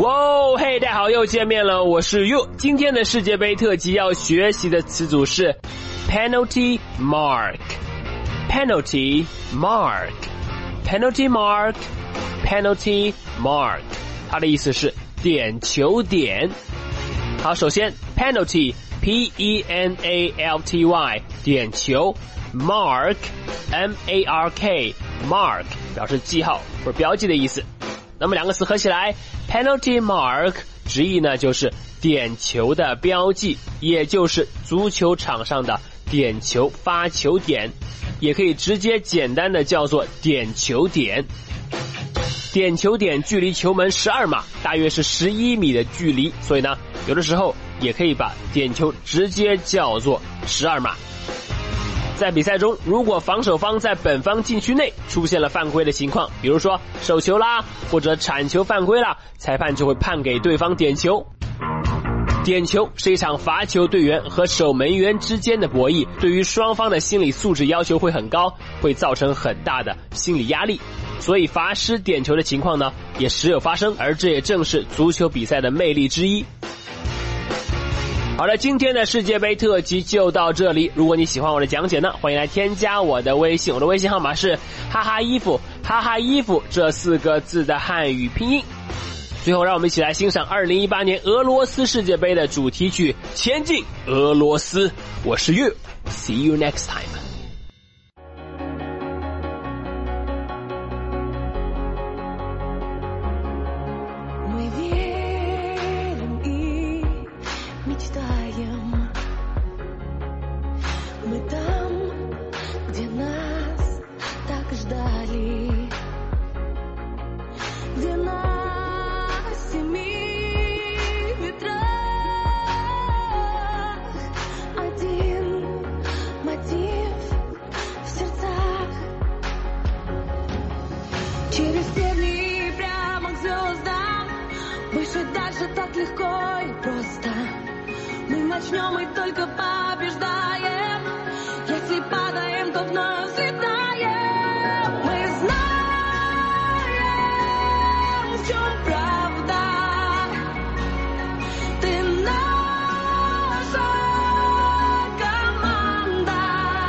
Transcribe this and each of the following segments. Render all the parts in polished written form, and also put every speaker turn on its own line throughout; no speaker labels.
哇，嘿，大家好，又见面了，我是 You。今天的世界杯特辑要学习的词组是 penalty mark。penalty mark。penalty mark。penalty mark。它的意思是点球点。好，首先 penalty P-E-N-A-L-T-Y 点球 mark M-A-R-K mark 表示记号或者标记的意思。那么两个词合起来 penalty mark 直译呢就是点球的标记，也就是足球场上的点球发球点，也可以直接简单的叫做点球点。点球点距离球门12码，大约是11米的距离，所以呢有的时候也可以把点球直接叫做12码。在比赛中，如果防守方在本方禁区内出现了犯规的情况，比如说手球啦或者铲球犯规啦，裁判就会判给对方点球。点球是一场罚球队员和守门员之间的博弈，对于双方的心理素质要求会很高，会造成很大的心理压力，所以罚失点球的情况呢也时有发生，而这也正是足球比赛的魅力之一。好了，今天的世界杯特辑就到这里。如果你喜欢我的讲解呢，欢迎来添加我的微信，我的微信号码是哈哈衣服，哈哈衣服这4个字的汉语拼音。最后让我们一起来欣赏2018年俄罗斯世界杯的主题曲《前进俄罗斯》。我是 You， See you next time。
Мы там, где нас так ждали, где на 7 ветрах один мотив в сердцах. Через стены прямо к звездам, выше дальше так легко и просто. Мы начнем и только побеждаем. Если падаем, то вновь взлетаем. Мы знаем, в чем правда. Ты наша команда.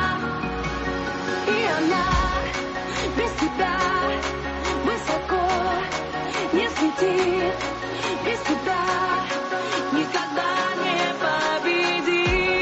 И она без тебя высоко не взлетит. Без тебя никогда не победит.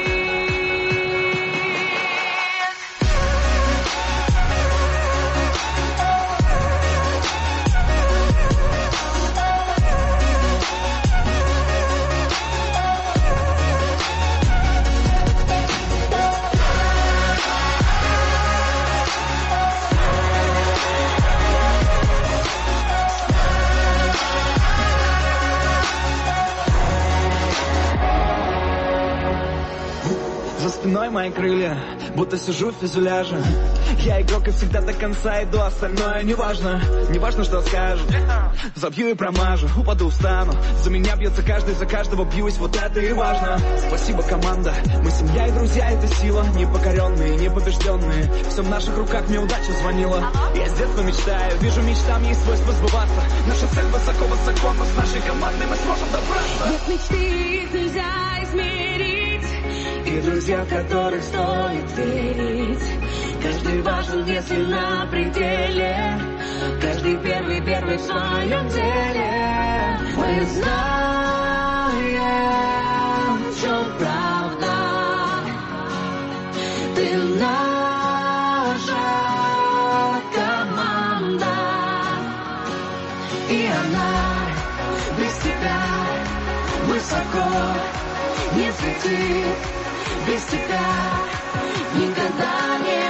За спиной мои крылья, будто сижу в фюзеляже. Я игрок и всегда до конца иду, остальное неважно. Неважно, что скажут. Забью и промажу, упаду, встану. За меня бьется каждый, за каждого бьюсь, вот это и важно. Спасибо, команда, мы семья и друзья, это сила. Непокоренные, непобежденные, все в наших руках, мне удача звонила. Я с детства мечтаю, вижу мечтам есть свойство сбываться. Наша цель высоко-высоко, но с нашей командой мы сможем добраться.
Нет мечты, их нельзя измерить. И друзья, в которых стоит верить. Каждый важен, если на пределе. Каждый первый в своем деле. Мы знаем, в чем правда. Ты наша команда. И она без тебя высоко не взлетит. Без тебя никогда не